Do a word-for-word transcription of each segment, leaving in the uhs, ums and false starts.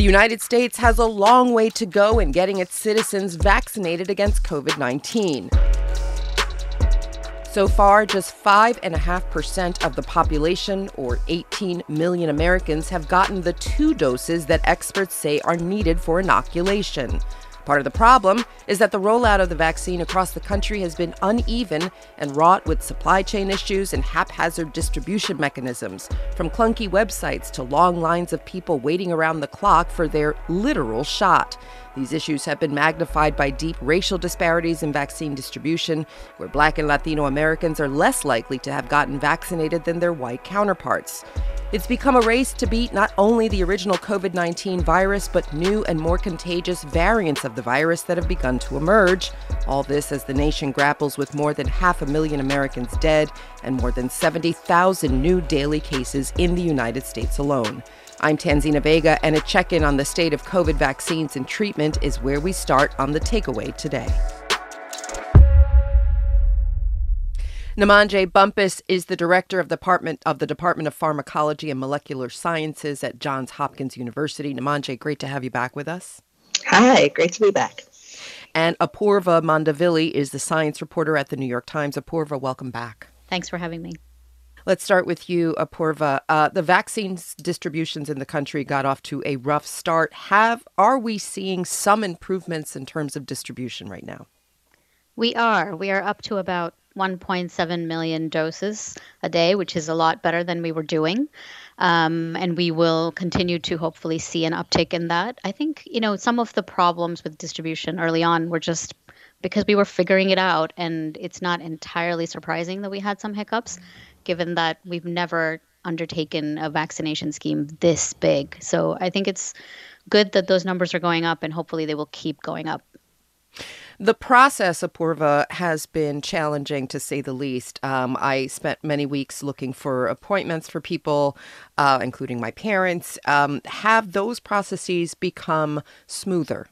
The United States has a long way to go in getting its citizens vaccinated against COVID nineteen. So far, just five point five percent of the population, or eighteen million Americans, have gotten the two doses that experts say are needed for inoculation. Part of the problem is that the rollout of the vaccine across the country has been uneven and wrought with supply chain issues and haphazard distribution mechanisms, from clunky websites to long lines of people waiting around the clock for their literal shot. These issues have been magnified by deep racial disparities in vaccine distribution, where Black and Latino Americans are less likely to have gotten vaccinated than their white counterparts. It's become a race to beat not only the original COVID nineteen virus, but new and more contagious variants of the virus that have begun to emerge. All this as the nation grapples with more than half a million Americans dead and more than seventy thousand new daily cases in the United States alone. I'm Tanzina Vega, and a check-in on the state of COVID vaccines and treatment is where we start on The Takeaway today. Namandje Bumpus is the director of the Department of the Department of Pharmacology and Molecular Sciences at Johns Hopkins University. Namandje, great to have you back with us. Hi, great to be back. And Apoorva Mandavilli is the science reporter at the New York Times. Apoorva, welcome back. Thanks for having me. Let's start with you, Apoorva. Uh, the vaccine distributions in the country got off to a rough start. Have are we seeing some improvements in terms of distribution right now? We are. We are up to about one point seven million doses a day, which is a lot better than we were doing. Um, and we will continue to hopefully see an uptick in that. I think, you know, some of the problems with distribution early on were just because we were figuring it out. And it's not entirely surprising that we had some hiccups, given that we've never undertaken a vaccination scheme this big. So I think it's good that those numbers are going up, and hopefully they will keep going up. The process, Apoorva, has been challenging, to say the least. Um, I spent many weeks looking for appointments for people, uh, including my parents. Um, have those processes become smoother?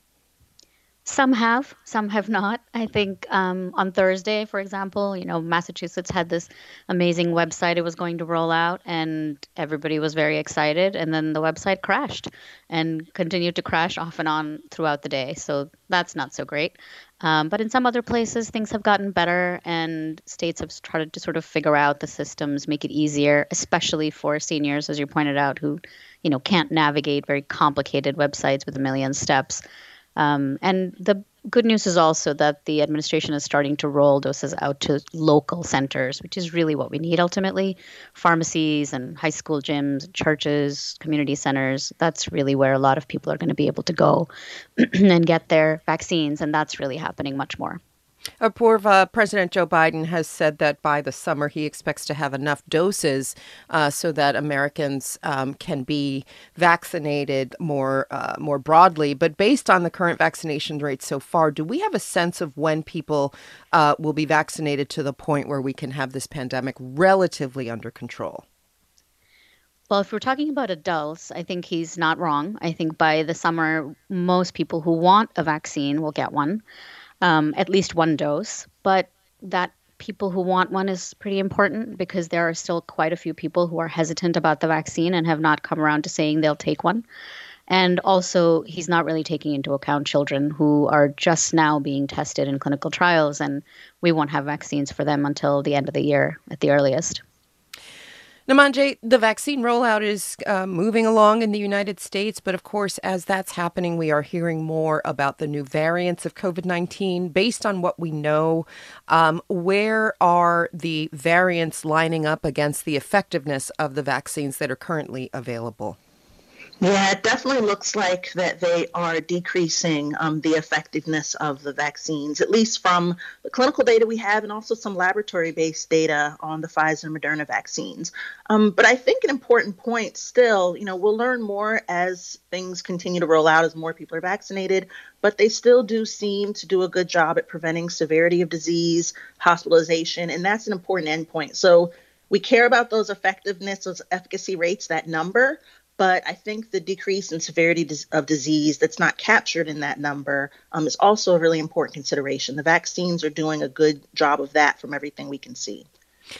Some have, some have not. I think um, on Thursday, for example, you know, Massachusetts had this amazing website it was going to roll out, and everybody was very excited. And then the website crashed and continued to crash off and on throughout the day. So that's not so great. Um, but in some other places, things have gotten better, and states have started to sort of figure out the systems, make it easier, especially for seniors, as you pointed out, who, you know, can't navigate very complicated websites with a million steps. Um, and the good news is also that the administration is starting to roll doses out to local centers, which is really what we need ultimately. Pharmacies and high school gyms, churches, community centers, that's really where a lot of people are going to be able to go and get their vaccines. And that's really happening much more. Apoorva, President Joe Biden has said that by the summer he expects to have enough doses uh, so that Americans um, can be vaccinated more uh, more broadly. But based on the current vaccination rate so far, do we have a sense of when people uh, will be vaccinated to the point where we can have this pandemic relatively under control? Well, if we're talking about adults, I think he's not wrong. I think by the summer, most people who want a vaccine will get one. Um, at least one dose, but that people who want one is pretty important because there are still quite a few people who are hesitant about the vaccine and have not come around to saying they'll take one. And also, he's not really taking into account children who are just now being tested in clinical trials, and we won't have vaccines for them until the end of the year at the earliest. Namandje, the vaccine rollout is uh, moving along in the United States, but of course, as that's happening, we are hearing more about the new variants of COVID nineteen. Based on what we know, um, where are the variants lining up against the effectiveness of the vaccines that are currently available? Yeah, it definitely looks like that they are decreasing um, the effectiveness of the vaccines, at least from the clinical data we have and also some laboratory-based data on the Pfizer and Moderna vaccines. Um, but I think an important point still, you know, we'll learn more as things continue to roll out, as more people are vaccinated, but they still do seem to do a good job at preventing severity of disease, hospitalization, and that's an important endpoint. So we care about those effectiveness, those efficacy rates, that number. But I think the decrease in severity of disease that's not captured in that number um, is also a really important consideration. The vaccines are doing a good job of that from everything we can see.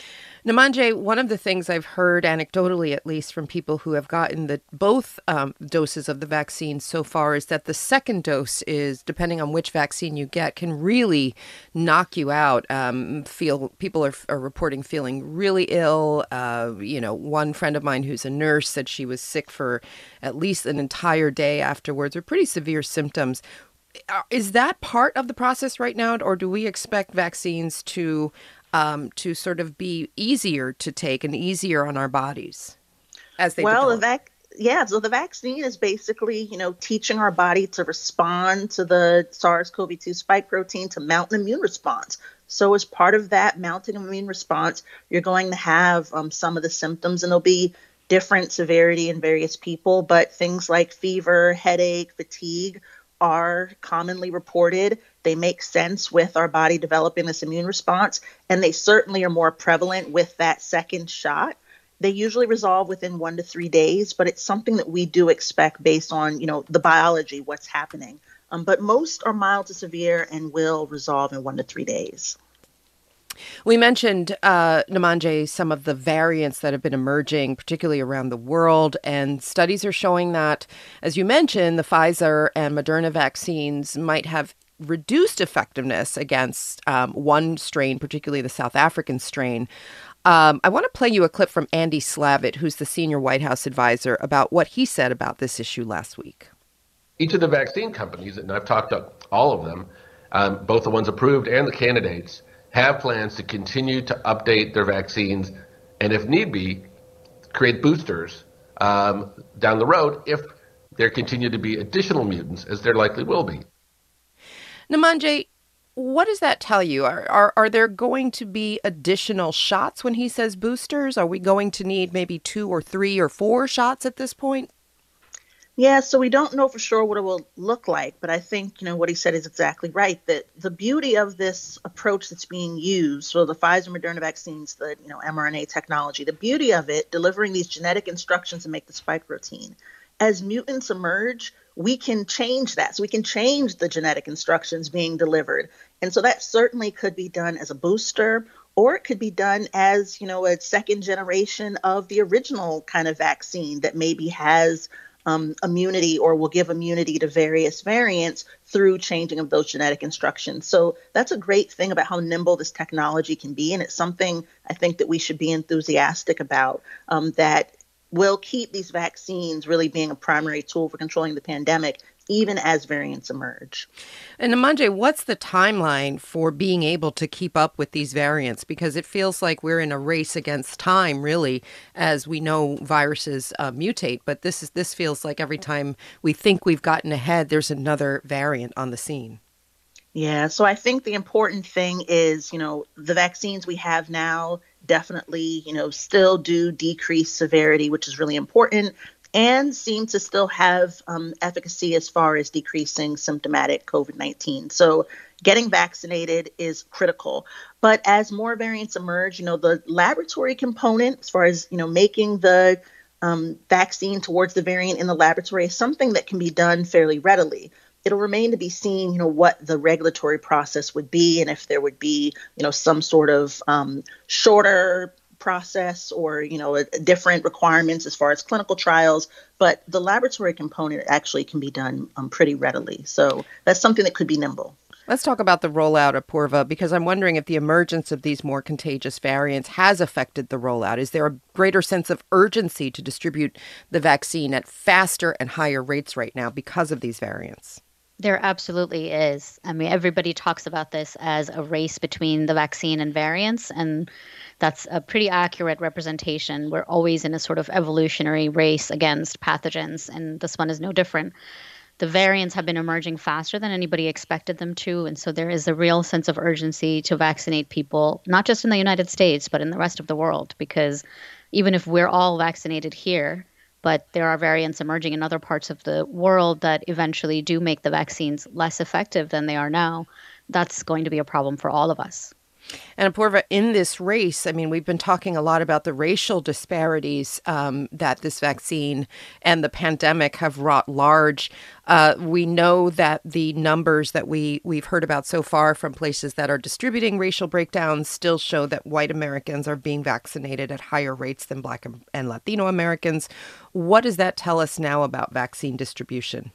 Namanje, one of the things I've heard anecdotally, at least from people who have gotten the both um, doses of the vaccine so far, is that the second dose is, depending on which vaccine you get, can really knock you out. Um, feel people are, are reporting feeling really ill. Uh, you know, one friend of mine who's a nurse said she was sick for at least an entire day afterwards, or pretty severe symptoms. Is that part of the process right now, or do we expect vaccines to um, to sort of be easier to take and easier on our bodies as they Well, the develop? vac- yeah, so the vaccine is basically, you know, teaching our body to respond to the SARS-C o V two spike protein to mount an immune response. So as part of that mounting immune response, you're going to have um, some of the symptoms, and there'll be different severity in various people, but things like fever, headache, fatigue are commonly reported. They make sense with our body developing this immune response, and they certainly are more prevalent with that second shot. They usually resolve within one to three days, but it's something that we do expect based on, you know, the biology, what's happening. Um, but most are mild to severe and will resolve in one to three days. We mentioned, uh, Namanje, some of the variants that have been emerging, particularly around the world, and studies are showing that, as you mentioned, the Pfizer and Moderna vaccines might have reduced effectiveness against um, one strain, particularly the South African strain. Um, I want to play you a clip from Andy Slavitt, who's the senior White House advisor, about what he said about this issue last week. Each of the vaccine companies, and I've talked to all of them, um, both the ones approved and the candidates, have plans to continue to update their vaccines and, if need be, create boosters um, down the road if there continue to be additional mutants, as there likely will be. Namanje, what does that tell you? Are, are are there going to be additional shots when he says boosters? Are we going to need maybe two or three or four shots at this point? Yeah, so we don't know for sure what it will look like, but I think, you know, what he said is exactly right, that the beauty of this approach that's being used, so the Pfizer Moderna vaccines, the, you know, mRNA technology, the beauty of it, delivering these genetic instructions to make the spike protein. As mutants emerge, we can change that. So we can change the genetic instructions being delivered. And so that certainly could be done as a booster, or it could be done as, you know, a second generation of the original kind of vaccine that maybe has Um, immunity or will give immunity to various variants through changing of those genetic instructions. So that's a great thing about how nimble this technology can be. And it's something I think that we should be enthusiastic about, um, that will keep these vaccines really being a primary tool for controlling the pandemic, even as variants emerge. And Namanje, what's the timeline for being able to keep up with these variants? Because it feels like we're in a race against time, really, as we know viruses uh, mutate. But this is this feels like every time we think we've gotten ahead, there's another variant on the scene. Yeah, so I think the important thing is, you know, the vaccines we have now definitely, you know, still do decrease severity, which is really important, and seem to still have um, efficacy as far as decreasing symptomatic COVID nineteen. So getting vaccinated is critical. But as more variants emerge, you know, the laboratory component, as far as, you know, making the um, vaccine towards the variant in the laboratory is something that can be done fairly readily. It'll remain to be seen, you know, what the regulatory process would be, and if there would be, you know, some sort of um, shorter process or, you know, a, a different requirements as far as clinical trials. But the laboratory component actually can be done um, pretty readily. So that's something that could be nimble. Let's talk about the rollout, Apurva, because I'm wondering if the emergence of these more contagious variants has affected the rollout. Is there a greater sense of urgency to distribute the vaccine at faster and higher rates right now because of these variants? There absolutely is. I mean, everybody talks about this as a race between the vaccine and variants, and that's a pretty accurate representation. We're always in a sort of evolutionary race against pathogens, and this one is no different. The variants have been emerging faster than anybody expected them to, and so there is a real sense of urgency to vaccinate people, not just in the United States, but in the rest of the world, because even if we're all vaccinated here, but there are variants emerging in other parts of the world that eventually do make the vaccines less effective than they are now, that's going to be a problem for all of us. And Apoorva, in this race, I mean, we've been talking a lot about the racial disparities um, that this vaccine and the pandemic have wrought large. Uh, we know that the numbers that we, we've heard about so far from places that are distributing racial breakdowns still show that white Americans are being vaccinated at higher rates than Black and Latino Americans. What does that tell us now about vaccine distribution?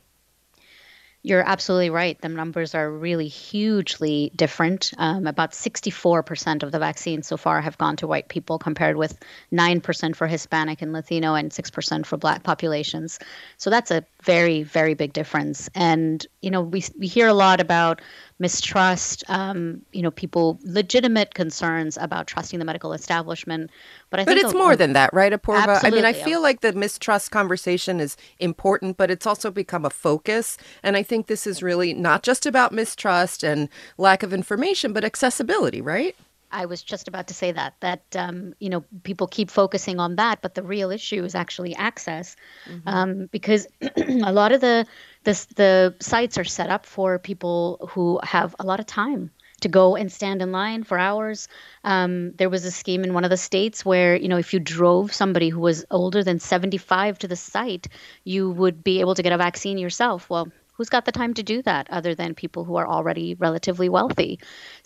You're absolutely right. The numbers are really hugely different. Um, about sixty-four percent of the vaccines so far have gone to white people, compared with nine percent for Hispanic and Latino and six percent for Black populations. So that's a very, very big difference. And, you know, we, we hear a lot about mistrust, um, you know, people, legitimate concerns about trusting the medical establishment. But I But think it's a- more than that, right, Apoorva? I mean, I Absolutely. feel like the mistrust conversation is important, but it's also become a focus. And I think this is really not just about mistrust and lack of information, but accessibility, right? I was just about to say that, that, um, you know, people keep focusing on that, but the real issue is actually access, um, because a lot of the, the, the sites are set up for people who have a lot of time to go and stand in line for hours. Um, there was a scheme in one of the states where, you know, if you drove somebody who was older than seventy-five to the site, you would be able to get a vaccine yourself. Well, who's got the time to do that other than people who are already relatively wealthy?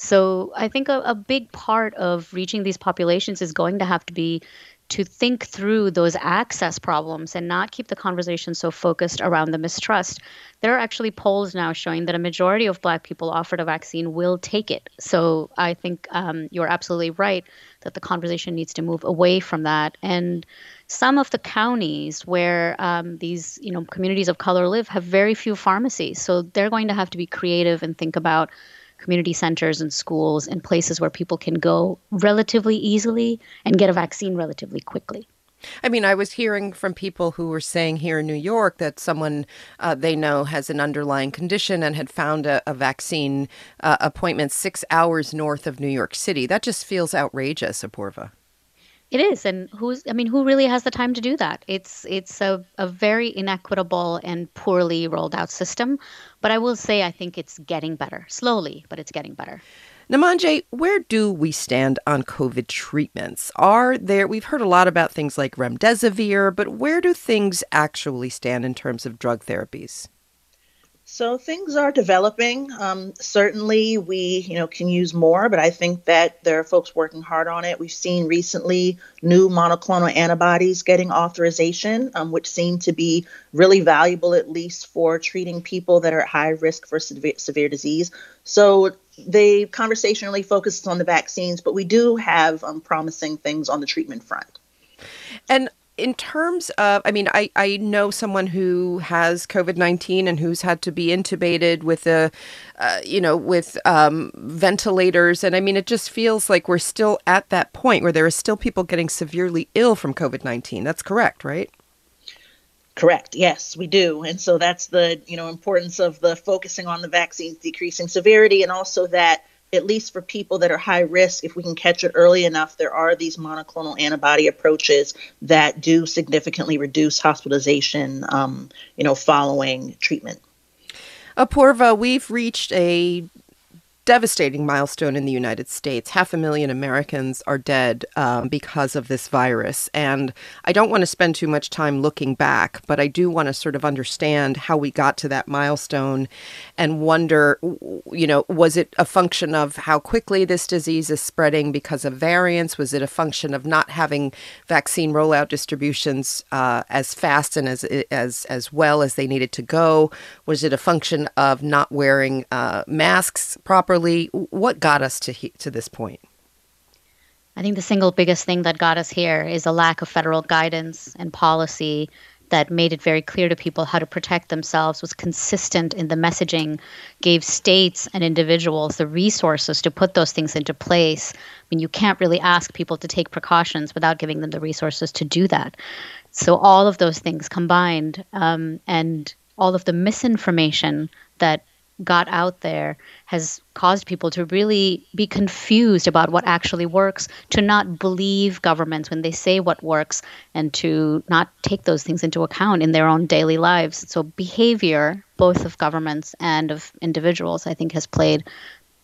So I think a, a big part of reaching these populations is going to have to be to think through those access problems and not keep the conversation so focused around the mistrust. There are actually polls now showing that a majority of Black people offered a vaccine will take it. So I think um, you're absolutely right that the conversation needs to move away from that. And some of the counties where um, these, you know, communities of color live have very few pharmacies. So they're going to have to be creative and think about community centers and schools and places where people can go relatively easily and get a vaccine relatively quickly. I mean, I was hearing from people who were saying here in New York that someone uh, they know has an underlying condition and had found a, a vaccine uh, appointment six hours north of New York City. That just feels outrageous, Apoorva. It is, and who's? I mean, who really has the time to do that? It's it's a, a very inequitable and poorly rolled out system. But I will say, I think it's getting better, slowly, but it's getting better. Namandje, where do we stand on COVID treatments? Are there? We've heard a lot about things like remdesivir, but where do things actually stand in terms of drug therapies? So things are developing. Um, certainly, we you know can use more, but I think that there are folks working hard on it. We've seen recently new monoclonal antibodies getting authorization, um, which seem to be really valuable, at least for treating people that are at high risk for severe, severe disease. So the conversation really focuses on the vaccines, but we do have um, promising things on the treatment front. And in terms of, I mean, I, I know someone who has COVID nineteen and who's had to be intubated with a, uh, you know, with um, ventilators. And I mean, it just feels like we're still at that point where there are still people getting severely ill from COVID nineteen. That's correct, right? Correct. Yes, we do. And so that's the, you know, importance of the focusing on the vaccines, decreasing severity, and also that at least for people that are high risk, if we can catch it early enough, there are these monoclonal antibody approaches that do significantly reduce hospitalization, um, you know, following treatment. Apoorva, we've reached a devastating milestone in the United States. Half a million Americans are dead um, because of this virus. And I don't want to spend too much time looking back, but I do want to sort of understand how we got to that milestone and wonder, you know, was it a function of how quickly this disease is spreading because of variants? Was it a function of not having vaccine rollout distributions uh, as fast and as, as, as well as they needed to go? Was it a function of not wearing uh, masks properly? What got us to he- to this point? I think the single biggest thing that got us here is a lack of federal guidance and policy that made it very clear to people how to protect themselves, was consistent in the messaging, gave states and individuals the resources to put those things into place. I mean, you can't really ask people to take precautions without giving them the resources to do that. So all of those things combined, um, and all of the misinformation that got out there has caused people to really be confused about what actually works, to not believe governments when they say what works, and to not take those things into account in their own daily lives. So behavior, both of governments and of individuals, I think has played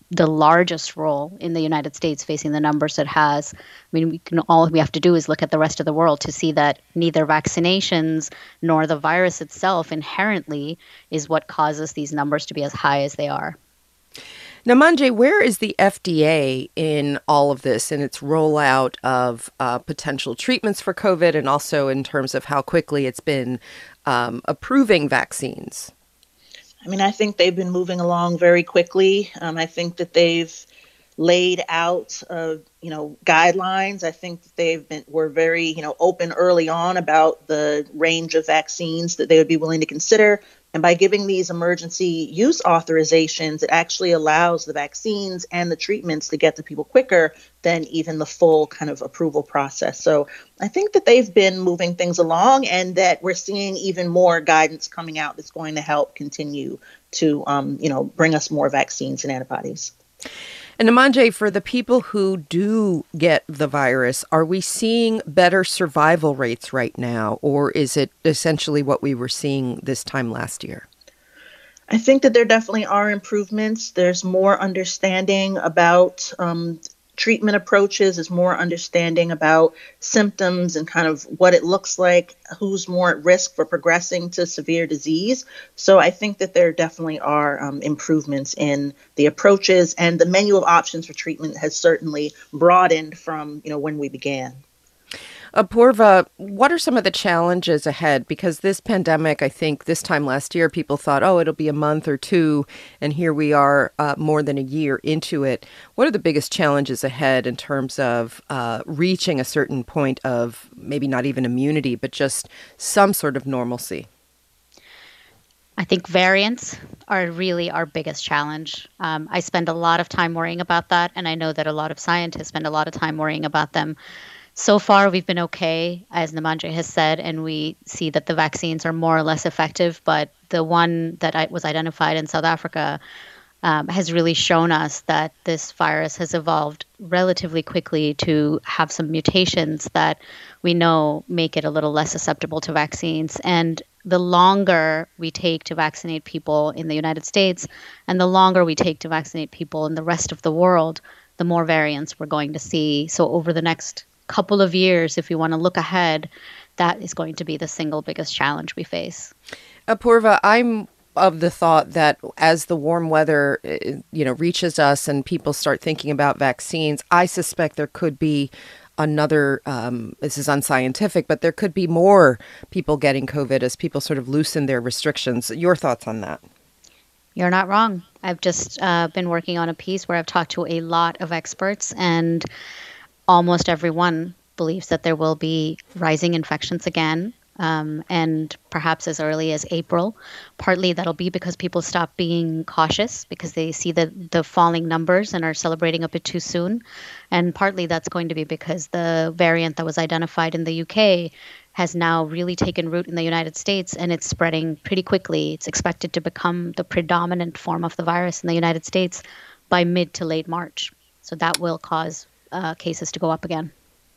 the largest role in the United States facing the numbers it has. I mean, we can all we have to do is look at the rest of the world to see that neither vaccinations nor the virus itself inherently is what causes these numbers to be as high as they are. Now, Manjay, where is the F D A in all of this, in its rollout of uh, potential treatments for COVID, and also in terms of how quickly it's been um, approving vaccines? I mean, I think they've been moving along very quickly. Um, I think that they've laid out, uh, you know, guidelines. I think that they've been were very, you know, open early on about the range of vaccines that they would be willing to consider. And by giving these emergency use authorizations, it actually allows the vaccines and the treatments to get to people quicker than even the full kind of approval process. So I think that they've been moving things along, and that we're seeing even more guidance coming out that's going to help continue to, um, you know, bring us more vaccines and antibodies. And Manjay, for the people who do get the virus, are we seeing better survival rates right now, or is it essentially what we were seeing this time last year? I think that there definitely are improvements. There's more understanding about um, treatment approaches, is more understanding about symptoms and kind of what it looks like, who's more at risk for progressing to severe disease. So I think that there definitely are um, improvements in the approaches, and the menu of options for treatment has certainly broadened from, you know, when we began. Apoorva, what are some of the challenges ahead? Because this pandemic, I think this time last year, people thought, oh, it'll be a month or two, and here we are uh, more than a year into it. What are the biggest challenges ahead in terms of uh, reaching a certain point of maybe not even immunity, but just some sort of normalcy? I think variants are really our biggest challenge. Um, I spend a lot of time worrying about that, and I know that a lot of scientists spend a lot of time worrying about them. So far, we've been okay, as Namandre has said, and we see that the vaccines are more or less effective. But the one that I, was identified in South Africa um, has really shown us that this virus has evolved relatively quickly to have some mutations that we know make it a little less susceptible to vaccines. And the longer we take to vaccinate people in the United States, and the longer we take to vaccinate people in the rest of the world, the more variants we're going to see. So over the next couple of years, if we want to look ahead, that is going to be the single biggest challenge we face. Apoorva, I'm of the thought that as the warm weather, you know, reaches us and people start thinking about vaccines, I suspect there could be another, um, this is unscientific, but there could be more people getting COVID as people sort of loosen their restrictions. Your thoughts on that? You're not wrong. I've just uh, been working on a piece where I've talked to a lot of experts, and almost everyone believes that there will be rising infections again, um, and perhaps as early as April. Partly that'll be because people stop being cautious because they see the, the falling numbers and are celebrating a bit too soon. And partly that's going to be because the variant that was identified in the U K has now really taken root in the United States, and it's spreading pretty quickly. It's expected to become the predominant form of the virus in the United States by mid to late March. So that will cause Uh, cases to go up again.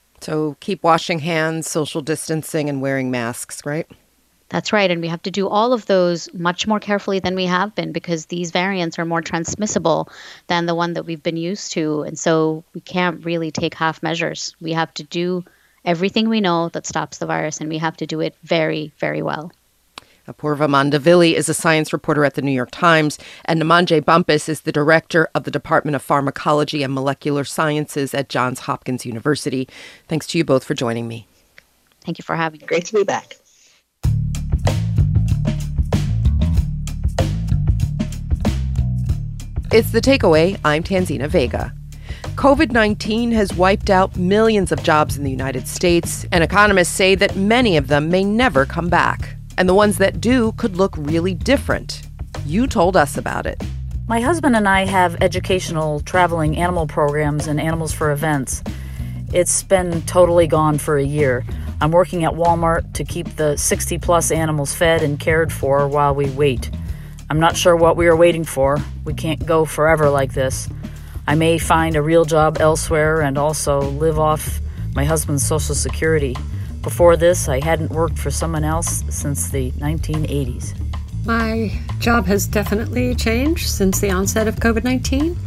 So keep washing hands, social distancing, and wearing masks, right? That's right. And we have to do all of those much more carefully than we have been, because these variants are more transmissible than the one that we've been used to. And so we can't really take half measures. We have to do everything we know that stops the virus, and we have to do it very, very well. Apoorva Mandavilli is a science reporter at the New York Times, and Namandjé Bumpus is the director of the Department of Pharmacology and Molecular Sciences at Johns Hopkins University. Thanks to you both for joining me. Thank you for having me. Great to be back. It's The Takeaway. I'm Tanzina Vega. COVID nineteen has wiped out millions of jobs in the United States, and economists say that many of them may never come back. And the ones that do could look really different. You told us about it. My husband and I have educational traveling animal programs and Animals for Events. It's been totally gone for a year. I'm working at Walmart to keep the sixty plus animals fed and cared for while we wait. I'm not sure what we are waiting for. We can't go forever like this. I may find a real job elsewhere and also live off my husband's Social Security. Before this, I hadn't worked for someone else since the nineteen eighties. My job has definitely changed since the onset of COVID nineteen.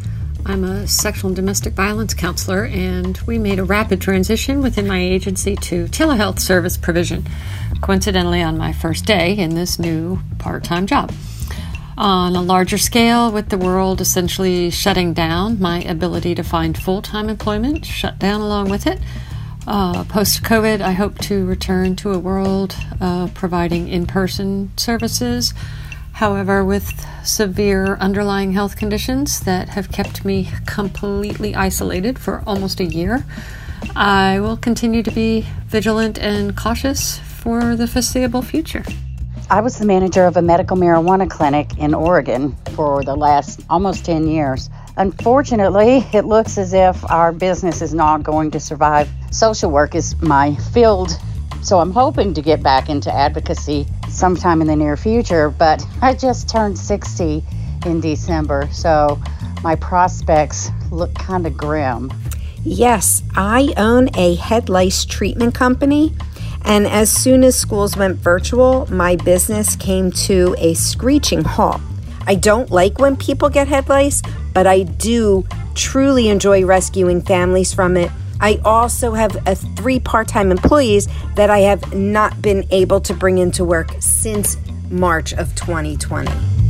I'm a sexual and domestic violence counselor, and we made a rapid transition within my agency to telehealth service provision, coincidentally on my first day in this new part-time job. On a larger scale, with the world essentially shutting down, my ability to find full-time employment shut down along with it. Uh, Post-COVID, I hope to return to a world uh, providing in-person services. However, with severe underlying health conditions that have kept me completely isolated for almost a year, I will continue to be vigilant and cautious for the foreseeable future. I was the manager of a medical marijuana clinic in Oregon for the last almost ten years. Unfortunately, it looks as if our business is not going to survive. Social work is my field, so I'm hoping to get back into advocacy sometime in the near future, but I just turned sixty in December, so my prospects look kind of grim. Yes, I own a head lice treatment company, and as soon as schools went virtual, my business came to a screeching halt. I don't like when people get head lice, but I do truly enjoy rescuing families from it. I also have a three part-time employees that I have not been able to bring into work since March of twenty twenty.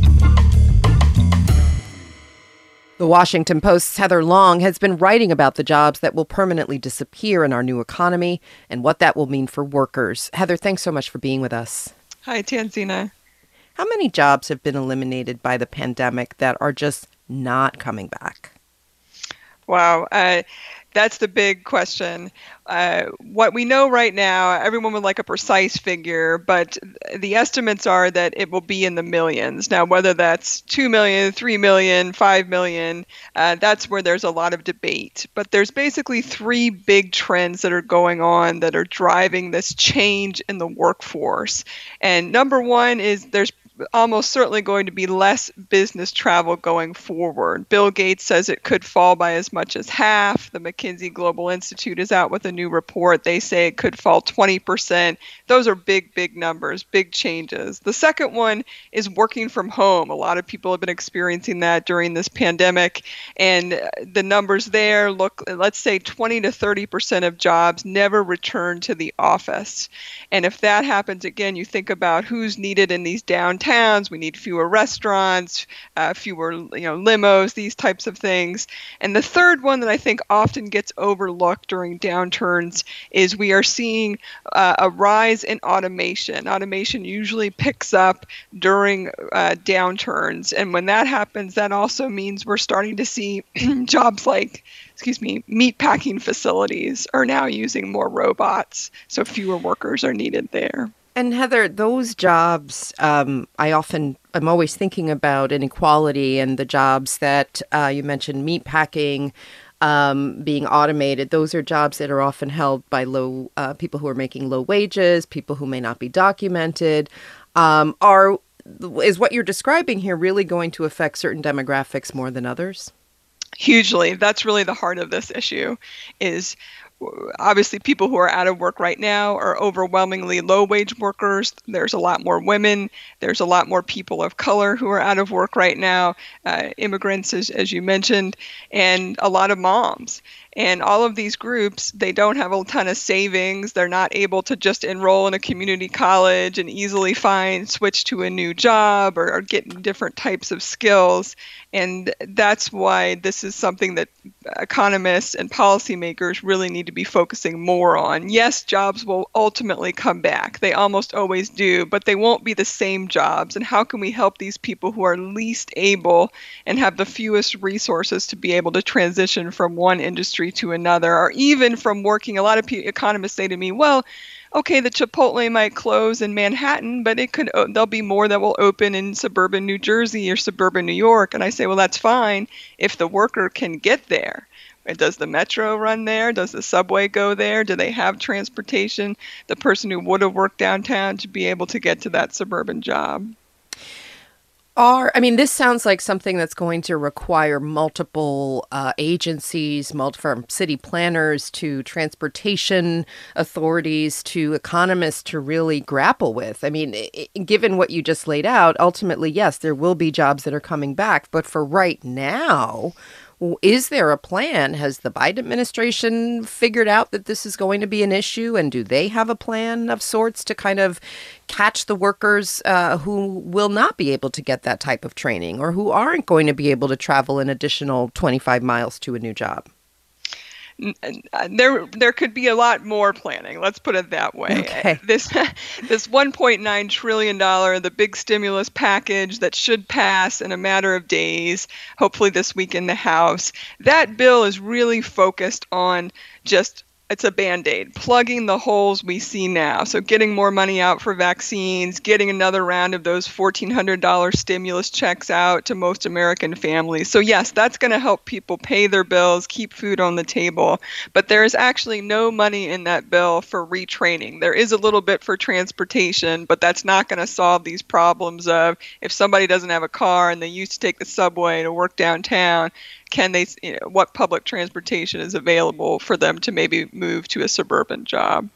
The Washington Post's Heather Long has been writing about the jobs that will permanently disappear in our new economy and what that will mean for workers. Heather, thanks so much for being with us. Hi, Tanzina. How many jobs have been eliminated by the pandemic that are just not coming back? Wow. Uh, that's the big question. Uh, what we know right now, everyone would like a precise figure, but the estimates are that it will be in the millions. Now, whether that's two million, three million, five million, uh, that's where there's a lot of debate. But there's basically three big trends that are going on that are driving this change in the workforce. And number one is there's almost certainly going to be less business travel going forward. Bill Gates says it could fall by as much as half. The McKinsey Global Institute is out with a new report. They say it could fall twenty percent. Those are big, big numbers, big changes. The second one is working from home. A lot of people have been experiencing that during this pandemic, and the numbers there look, let's say twenty to thirty percent of jobs never return to the office. And if that happens again, you think about who's needed in these downtowns. We need fewer restaurants, uh, fewer you know limos, these types of things. And the third one that I think often gets overlooked during downturns is we are seeing uh, a rise in automation. Automation usually picks up during uh, downturns, and when that happens, that also means we're starting to see jobs like, excuse me, meat packing facilities are now using more robots, so fewer workers are needed there. And Heather, those jobs, um, I often, I'm always thinking about inequality and the jobs that uh, you mentioned, meat packing, um, being automated. Those are jobs that are often held by low uh, people who are making low wages, people who may not be documented. Um, are is what you're describing here really going to affect certain demographics more than others? Hugely. That's really the heart of this issue is obviously people who are out of work right now are overwhelmingly low-wage workers. There's a lot more women. There's a lot more people of color who are out of work right now, uh, immigrants, as, as you mentioned, and a lot of moms. And all of these groups, they don't have a ton of savings. They're not able to just enroll in a community college and easily find, switch to a new job or, or get different types of skills. And that's why this is something that economists and policymakers really need to be focusing more on. Yes, jobs will ultimately come back. They almost always do, but they won't be the same jobs. And how can we help these people who are least able and have the fewest resources to be able to transition from one industry to another, or even from working? A lot of economists say to me, well, okay, the Chipotle might close in Manhattan, but it could, there'll be more that will open in suburban New Jersey or suburban New York. And I say, well, that's fine if the worker can get there. Does the metro run there? Does the subway go there? Do they have transportation? The person who would have worked downtown to be able to get to that suburban job. Are, I mean, this sounds like something that's going to require multiple uh, agencies, multiple from city planners to transportation authorities to economists to really grapple with. I mean, it, given what you just laid out, ultimately, yes, there will be jobs that are coming back. But for right now, Is there a plan? Has the Biden administration figured out that this is going to be an issue? And do they have a plan of sorts to kind of catch the workers uh, who will not be able to get that type of training or who aren't going to be able to travel an additional twenty-five miles to a new job? There, there could be a lot more planning. Let's put it that way. Okay. This, this one point nine trillion dollars, the big stimulus package that should pass in a matter of days, hopefully this week in the House, that bill is really focused on just, it's a Band-Aid, plugging the holes we see now. So getting more money out for vaccines, getting another round of those fourteen hundred dollars stimulus checks out to most American families. So yes, that's going to help people pay their bills, keep food on the table. But there is actually no money in that bill for retraining. There is a little bit for transportation, but that's not going to solve these problems of if somebody doesn't have a car and they used to take the subway to work downtown, can they, you know, what public transportation is available for them to maybe move to a suburban job?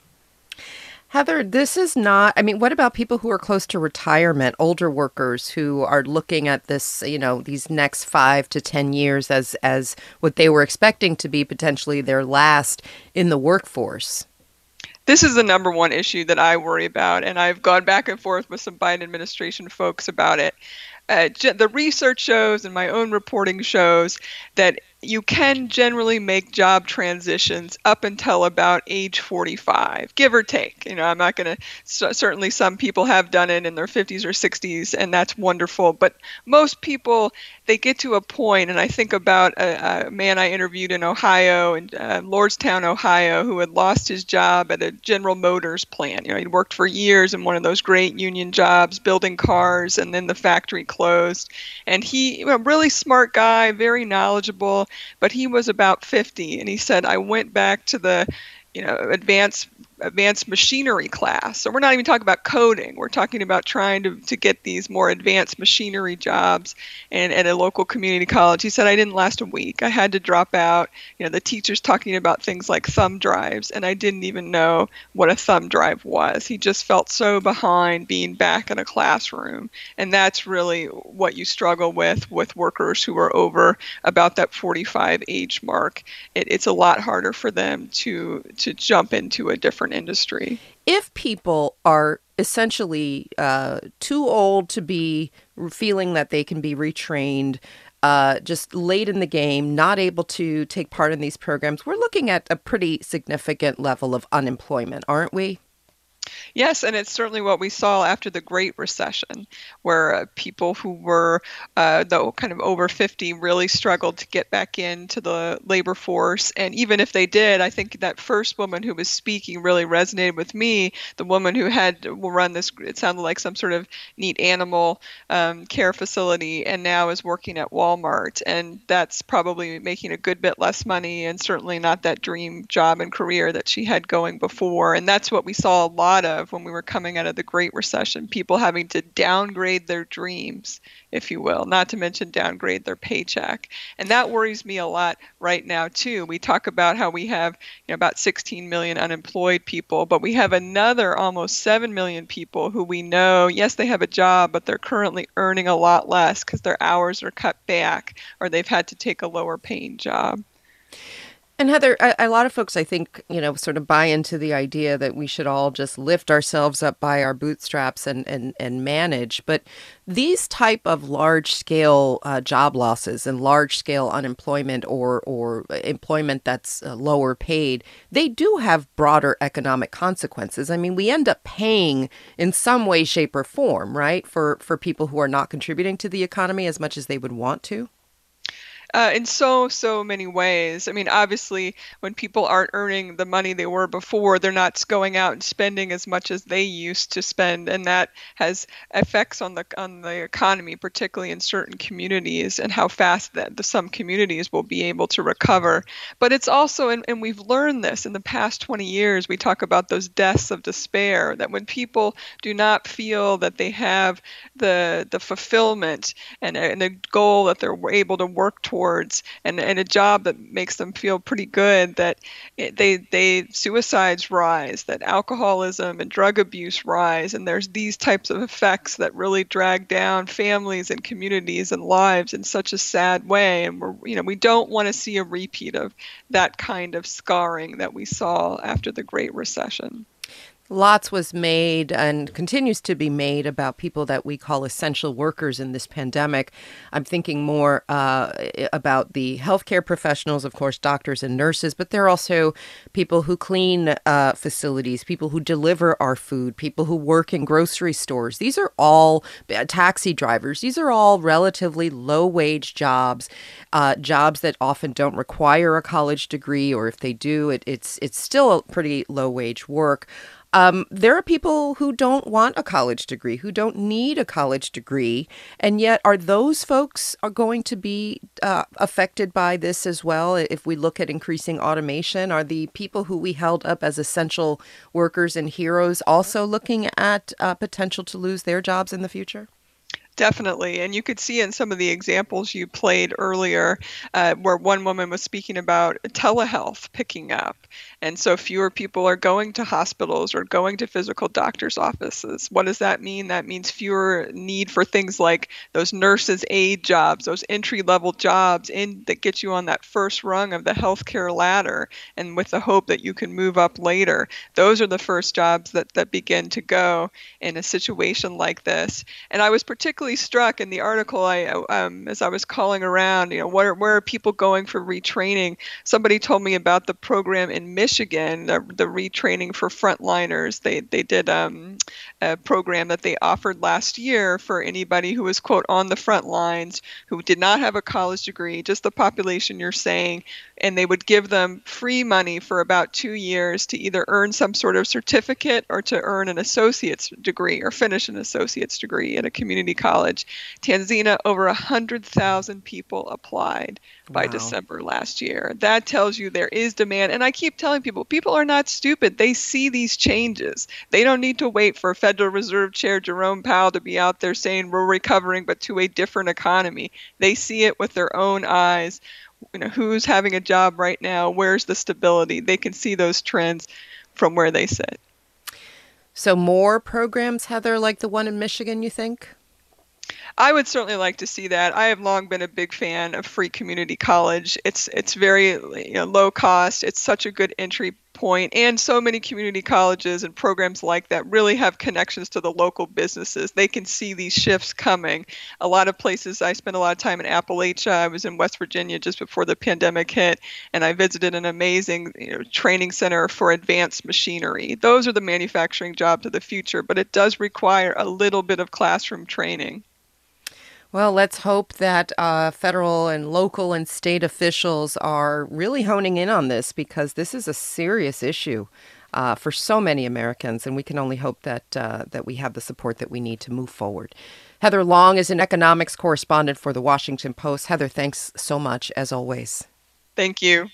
Heather, this is not, I mean, what about people who are close to retirement, older workers who are looking at this, you know, these next five to ten years as, as what they were expecting to be potentially their last in the workforce? This is the number one issue that I worry about, and I've gone back and forth with some Biden administration folks about it. Uh, the research shows and my own reporting shows that you can generally make job transitions up until about age forty-five, give or take. You know, I'm not going to, certainly some people have done it in their fifties or sixties, and that's wonderful. But most people, they get to a point, and I think about a, a man I interviewed in Ohio, in uh, Lordstown, Ohio, who had lost his job at a General Motors plant. You know, he'd worked for years in one of those great union jobs, building cars, and then the factory closed. And he, a really smart guy, very knowledgeable, but he was about fifty, and he said, I went back to the, you know, advanced advanced machinery class. So we're not even talking about coding. We're talking about trying to, to get these more advanced machinery jobs and at a local community college. He said, I didn't last a week. I had to drop out. You know, the teacher's talking about things like thumb drives, and I didn't even know what a thumb drive was. He just felt so behind being back in a classroom. And that's really what you struggle with with workers who are over about that forty-five age mark. It, it's a lot harder for them to to jump into a different industry. If people are essentially uh, too old to be feeling that they can be retrained, uh, just late in the game, not able to take part in these programs, we're looking at a pretty significant level of unemployment, aren't we? Yes, and it's certainly what we saw after the Great Recession, where uh, people who were, uh, though kind of over fifty, really struggled to get back into the labor force. And even if they did, I think that first woman who was speaking really resonated with me, the woman who had run this, it sounded like some sort of neat animal um, care facility, and now is working at Walmart. And that's probably making a good bit less money, and certainly not that dream job and career that she had going before. And that's what we saw a lot of when we were coming out of the Great Recession, people having to downgrade their dreams, if you will, not to mention downgrade their paycheck. And that worries me a lot right now, too. We talk about how we have, you know, about sixteen million unemployed people, but we have another almost seven million people who we know, yes, they have a job, but they're currently earning a lot less because their hours are cut back or they've had to take a lower paying job. And Heather, a, a lot of folks, I think, you know, sort of buy into the idea that we should all just lift ourselves up by our bootstraps and, and, and manage. But these type of large scale uh, job losses and large scale unemployment or, or employment that's uh, lower paid, they do have broader economic consequences. I mean, we end up paying in some way, shape or form, right, for, for people who are not contributing to the economy as much as they would want to. Uh, in so, so many ways. I mean, obviously, when people aren't earning the money they were before, they're not going out and spending as much as they used to spend, and that has effects on the on the economy, particularly in certain communities, and how fast that the, some communities will be able to recover. But it's also, and, and we've learned this in the past twenty years, we talk about those deaths of despair, that when people do not feel that they have the the fulfillment and, and the goal that they're able to work towards, towards, and, and a job that makes them feel pretty good, that it, they they suicides rise, that alcoholism and drug abuse rise, and there's these types of effects that really drag down families and communities and lives in such a sad way. And we're you know we don't want to see a repeat of that kind of scarring that we saw after the Great Recession. Lots was made and continues to be made about people that we call essential workers in this pandemic. I'm thinking more uh, about the healthcare professionals, of course, doctors and nurses, but there are also people who clean uh, facilities, people who deliver our food, people who work in grocery stores. These are all uh, taxi drivers. These are all relatively low-wage jobs, uh, jobs that often don't require a college degree, or if they do, it, it's it's still pretty low-wage work. Um, there are people who don't want a college degree, who don't need a college degree, and yet are those folks are going to be uh, affected by this as well? If we look at increasing automation, are the people who we held up as essential workers and heroes also looking at uh, potential to lose their jobs in the future? Definitely. And you could see in some of the examples you played earlier uh, where one woman was speaking about telehealth picking up. And so fewer people are going to hospitals or going to physical doctor's offices. What does that mean? That means fewer need for things like those nurses' aid jobs, those entry-level jobs in that get you on that first rung of the healthcare ladder, and with the hope that you can move up later. Those are the first jobs that, that begin to go in a situation like this. And I was particularly struck in the article, I um, as I was calling around, you know, where, where are people going for retraining? Somebody told me about the program in Michigan, the, the retraining for frontliners. They they did um, a program that they offered last year for anybody who was, quote, on the front lines, who did not have a college degree, just the population you're saying, and they would give them free money for about two years to either earn some sort of certificate or to earn an associate's degree or finish an associate's degree at a community college. Tanzania, over one hundred thousand people applied by wow. December last year. That tells you there is demand. And I keep telling people, people are not stupid. They see these changes. They don't need to wait for Federal Reserve Chair Jerome Powell to be out there saying we're recovering, but to a different economy. They see it with their own eyes. You know, who's having a job right now? Where's the stability? They can see those trends from where they sit. So more programs, Heather, like the one in Michigan, you think? I would certainly like to see that. I have long been a big fan of free community college. It's it's very you know, low cost. It's such a good entry point. And so many community colleges and programs like that really have connections to the local businesses. They can see these shifts coming. A lot of places, I spent a lot of time in Appalachia. I was in West Virginia just before the pandemic hit, and I visited an amazing you know, training center for advanced machinery. Those are the manufacturing jobs of the future, but it does require a little bit of classroom training. Well, let's hope that uh, federal and local and state officials are really honing in on this, because this is a serious issue uh, for so many Americans, and we can only hope that uh, that we have the support that we need to move forward. Heather Long is an economics correspondent for The Washington Post. Heather, thanks so much, as always. Thank you.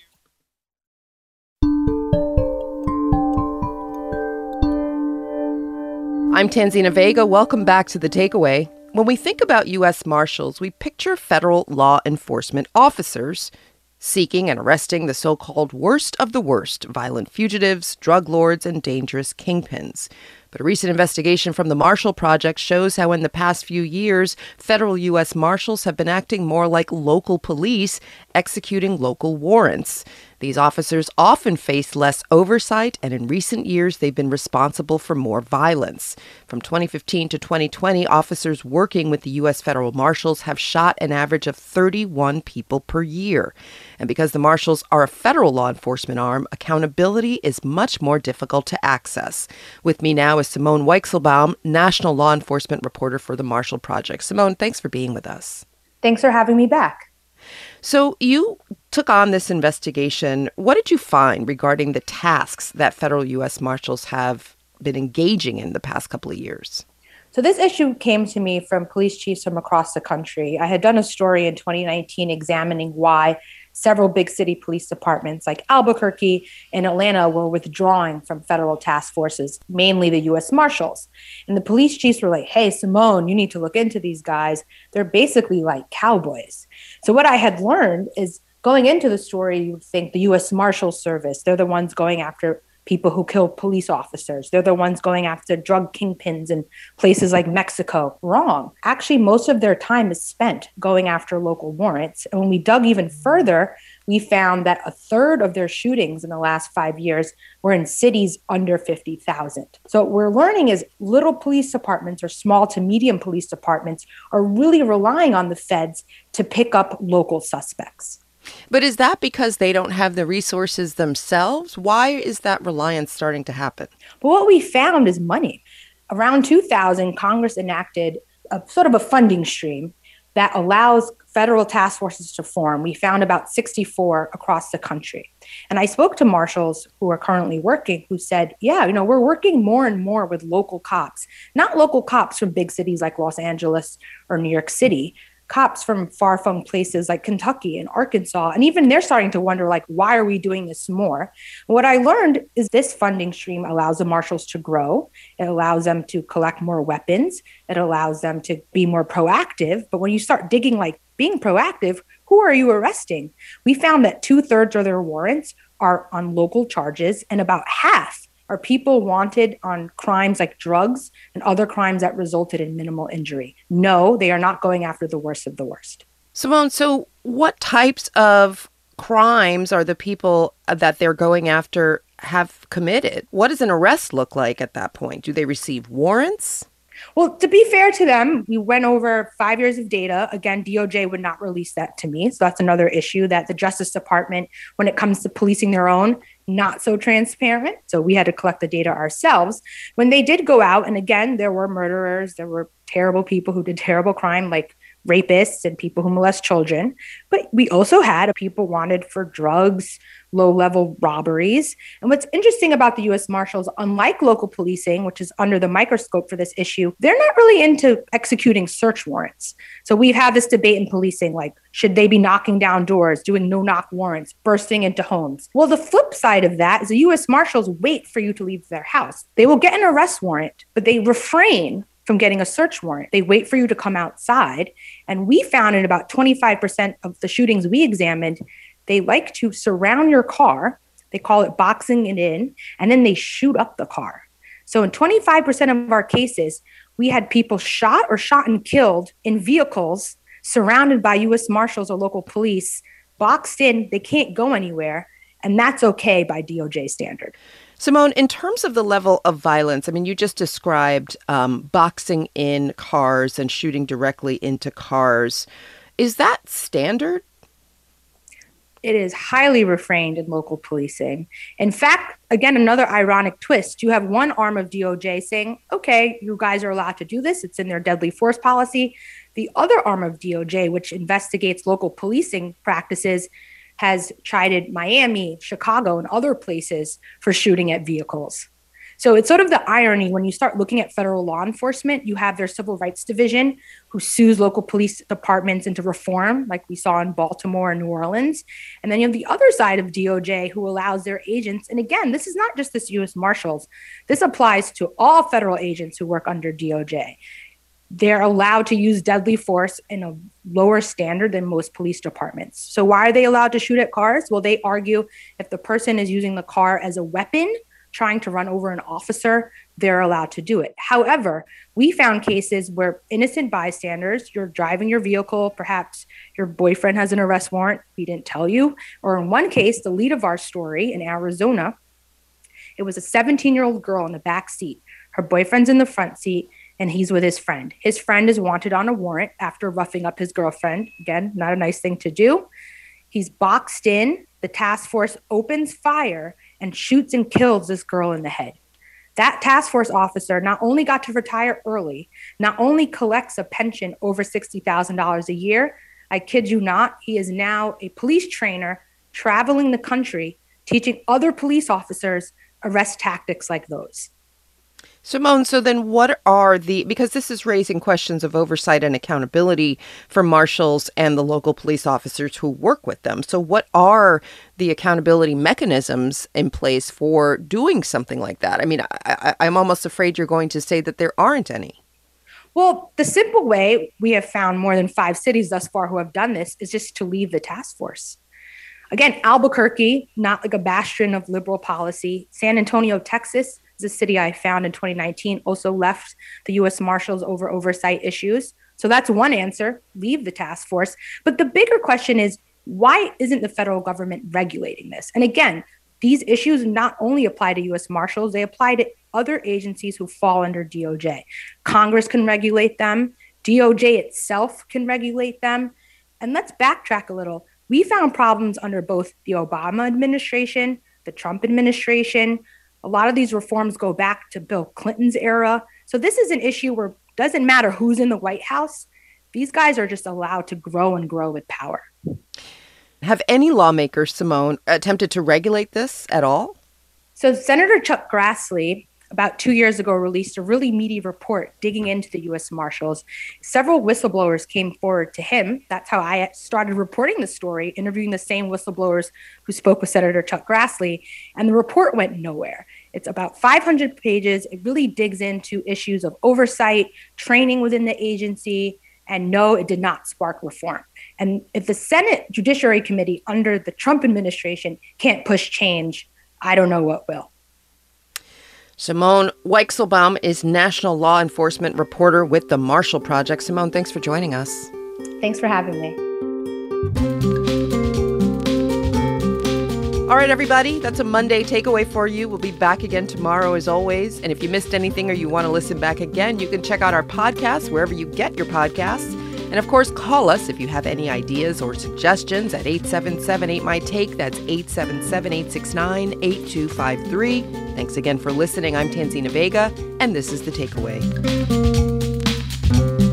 I'm Tanzina Vega. Welcome back to The Takeaway. When we think about U S Marshals, we picture federal law enforcement officers seeking and arresting the so-called worst of the worst, violent fugitives, drug lords, and dangerous kingpins. But a recent investigation from the Marshall Project shows how in the past few years, federal U S Marshals have been acting more like local police, executing local warrants. These officers often face less oversight, and in recent years, they've been responsible for more violence. From twenty fifteen to twenty twenty, officers working with the U S Federal Marshals have shot an average of thirty-one people per year. And because the Marshals are a federal law enforcement arm, accountability is much more difficult to access. With me now is Simone Weichselbaum, national law enforcement reporter for the Marshall Project. Simone, thanks for being with us. Thanks for having me back. So you took on this investigation. What did you find regarding the tasks that federal U S Marshals have been engaging in the past couple of years? So this issue came to me from police chiefs from across the country. I had done a story in twenty nineteen examining why several big city police departments like Albuquerque and Atlanta were withdrawing from federal task forces, mainly the U S Marshals. And the police chiefs were like, hey, Simone, you need to look into these guys. They're basically like cowboys. So what I had learned is going into the story, you would think the U S Marshals Service, they're the ones going after people who kill police officers. They're the ones going after drug kingpins in places like Mexico. Wrong. Actually, most of their time is spent going after local warrants. And when we dug even further, we found that a third of their shootings in the last five years were in cities under fifty thousand. So what we're learning is little police departments or small to medium police departments are really relying on the feds to pick up local suspects. But is that because they don't have the resources themselves? Why is that reliance starting to happen? But what we found is money. Around two thousand, Congress enacted a sort of a funding stream that allows federal task forces to form. We found about sixty-four across the country. And I spoke to marshals who are currently working who said, yeah, you know, we're working more and more with local cops, not local cops from big cities like Los Angeles or New York City, cops from far-flung places like Kentucky and Arkansas. And even they're starting to wonder, like, why are we doing this more? What I learned is this funding stream allows the marshals to grow. It allows them to collect more weapons. It allows them to be more proactive. But when you start digging, like being proactive, who are you arresting? We found that two-thirds of their warrants are on local charges, and about half are people wanted on crimes like drugs and other crimes that resulted in minimal injury. No, they are not going after the worst of the worst. Simone, so what types of crimes are the people that they're going after have committed? What does an arrest look like at that point? Do they receive warrants? Well, to be fair to them, we went over five years of data. Again, D O J would not release that to me. So that's another issue that the Justice Department, when it comes to policing their own, not so transparent. So we had to collect the data ourselves. When they did go out, and again, there were murderers, there were terrible people who did terrible crime, like rapists and people who molest children. But we also had people wanted for drugs, low-level robberies. And what's interesting about the U S Marshals, unlike local policing, which is under the microscope for this issue, they're not really into executing search warrants. So we've had this debate in policing, like, should they be knocking down doors, doing no-knock warrants, bursting into homes? Well, the flip side of that is the U S Marshals wait for you to leave their house. They will get an arrest warrant, but they refrain from getting a search warrant. They wait for you to come outside. And we found in about twenty-five percent of the shootings we examined, they like to surround your car. They call it boxing it in, and then they shoot up the car. So in twenty-five percent of our cases, we had people shot or shot and killed in vehicles surrounded by U S Marshals or local police, boxed in, they can't go anywhere, and that's okay by D O J standard. Simone, in terms of the level of violence, I mean, you just described um, boxing in cars and shooting directly into cars. Is that standard? It is highly refrained in local policing. In fact, again, another ironic twist. You have one arm of D O J saying, okay, you guys are allowed to do this. It's in their deadly force policy. The other arm of D O J, which investigates local policing practices, has chided Miami, Chicago, and other places for shooting at vehicles. So it's sort of the irony when you start looking at federal law enforcement, you have their civil rights division who sues local police departments into reform, like we saw in Baltimore and New Orleans. And then you have the other side of D O J who allows their agents. And again, this is not just this U S Marshals. This applies to all federal agents who work under D O J. They're allowed to use deadly force in a lower standard than most police departments. So why are they allowed to shoot at cars? Well, they argue if the person is using the car as a weapon, trying to run over an officer, they're allowed to do it. However, we found cases where innocent bystanders, you're driving your vehicle, perhaps your boyfriend has an arrest warrant, he didn't tell you, or in one case, the lead of our story in Arizona, it was a seventeen-year-old girl in the back seat. Her boyfriend's in the front seat, and he's with his friend. His friend is wanted on a warrant after roughing up his girlfriend. Again, not a nice thing to do. He's boxed in. The task force opens fire and shoots and kills this girl in the head. That task force officer not only got to retire early, not only collects a pension over sixty thousand dollars a year, I kid you not, he is now a police trainer traveling the country, teaching other police officers arrest tactics like those. Simone, so then what are the, because this is raising questions of oversight and accountability for marshals and the local police officers who work with them. So what are the accountability mechanisms in place for doing something like that? I mean, I, I, I'm almost afraid you're going to say that there aren't any. Well, the simple way, we have found more than five cities thus far who have done this, is just to leave the task force. Again, Albuquerque, not like a bastion of liberal policy. San Antonio, Texas, is a city I found in twenty nineteen, also left the U S Marshals over oversight issues. So that's one answer, leave the task force. But the bigger question is, why isn't the federal government regulating this? And again, these issues not only apply to U S Marshals, they apply to other agencies who fall under D O J. Congress can regulate them. D O J itself can regulate them. And let's backtrack a little. We found problems under both the Obama administration, the Trump administration. A lot of these reforms go back to Bill Clinton's era. So this is an issue where it doesn't matter who's in the White House. These guys are just allowed to grow and grow with power. Have any lawmakers, Simone, attempted to regulate this at all? So Senator Chuck Grassley, about two years ago, released a really meaty report digging into the U S Marshals. Several whistleblowers came forward to him. That's how I started reporting the story, interviewing the same whistleblowers who spoke with Senator Chuck Grassley. And the report went nowhere. It's about five hundred pages. It really digs into issues of oversight, training within the agency. And no, it did not spark reform. And if the Senate Judiciary Committee under the Trump administration can't push change, I don't know what will. Simone Weichselbaum is national law enforcement reporter with the Marshall Project. Simone, thanks for joining us. Thanks for having me. All right, everybody, that's a Monday takeaway for you. We'll be back again tomorrow, as always. And if you missed anything or you want to listen back again, you can check out our podcast wherever you get your podcasts. And of course, call us if you have any ideas or suggestions at eight seven seven, eight, M Y, T A K E. That's eight seven seven, eight six nine, eight two five three. Thanks again for listening. I'm Tanzina Vega, and this is The Takeaway.